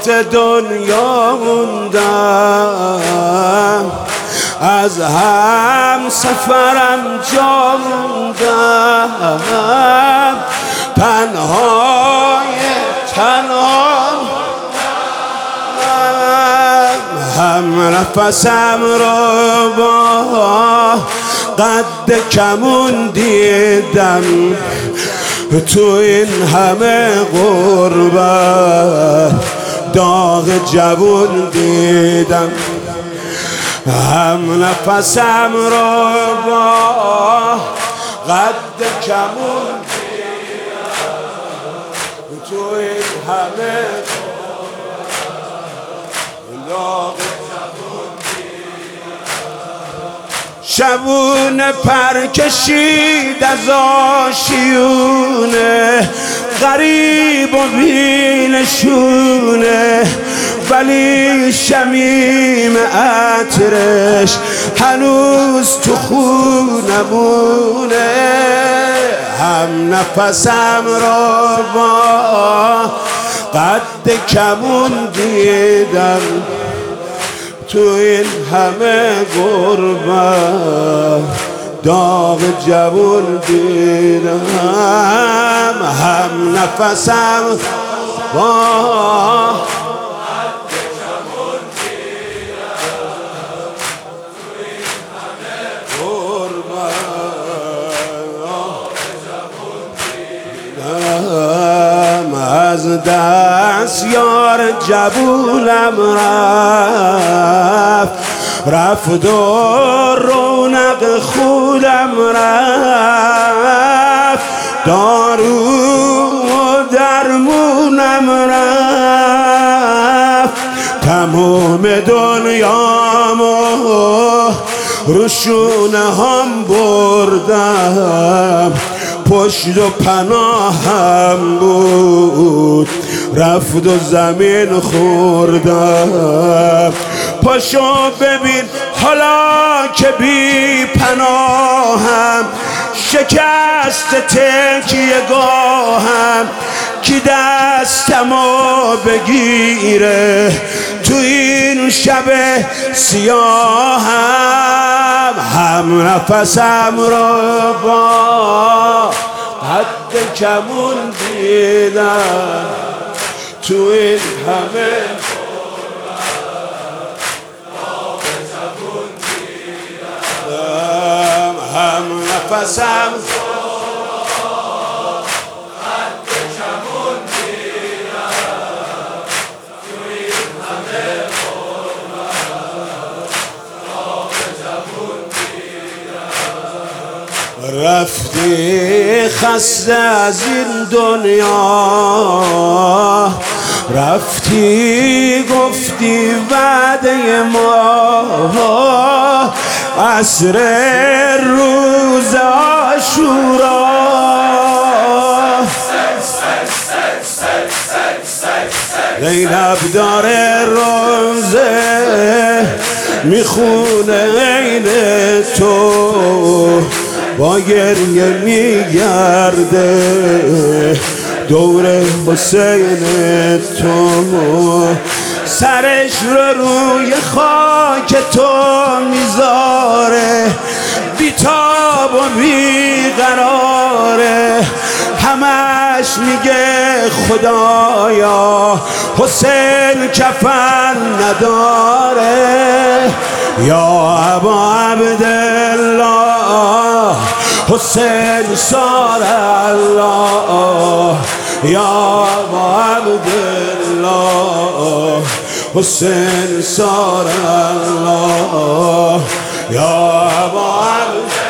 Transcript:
گفت دنیا موندم، از هم سفرم جا موندم، تنهای تنها هم نفسم رو با قد کمون دیدم، تو این همه غربت داغ جوون دیدم. هم نفسم رو با قد کمون دیدم، تو این همه داغ جوون دیدم. شبون پر کشید از آشیونه، غریب و بینشونه، ولی شمیم عطرش هنوز تو خونمونه. هم نفسم را با قد کمون دیدم، تو این همه غربت داغ جوون دیدم. هم نفسم با از دست یار جوونم رفت و رونق خودم رفت، دارو و درمونم رفت، تمام دنیامو روشونه هم بردم، پشت و پناهم بود رفت و زمین خوردم. پاشو ببین حالا که بی پناهم، شکست تکیه گاهم، کی دستمو بگیره تو این شب سیاهم. هم نفسم رو با قد کمون دیدم، تو این همه هم نفسم رفتی خسته از این دنیا، رفتی گفتی وعده ما، عصر روز عاشورا زینب داره روزه میخونه عین تو، با گریه میگرده دور حسین تو، سرش رو روی خاک تو میذاره، بیتاب و بیقراره، همش میگه خدایا حسین کفن نداره. یا ابا عبدالله حسین صار الله، یا ابا عبدالله حسین صار الله، یا ابا عبدالله